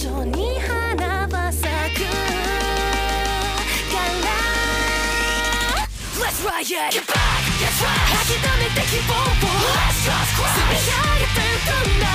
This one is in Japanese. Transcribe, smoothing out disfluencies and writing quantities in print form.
緒に花は咲くから Let's riot! Get back! Get right! 諦めて希望を Let's just cry! 積み上げていくんだ